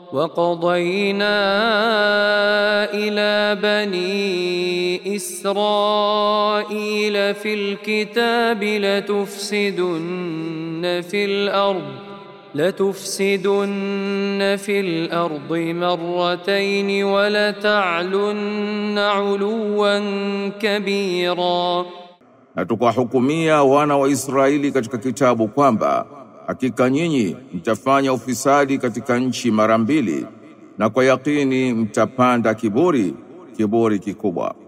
وقضينا إلى بني إسرائيل في الكتاب لتفسدن في الأرض مرتين ولتعلن علوا كبيرا. Na tukahukumia wana wa Israeli katika kitabu kwamba hakika nyinyi mtafanya ufisadi katika nchi mara mbili, na kwa yakini mtapanda kiburi kikubwa.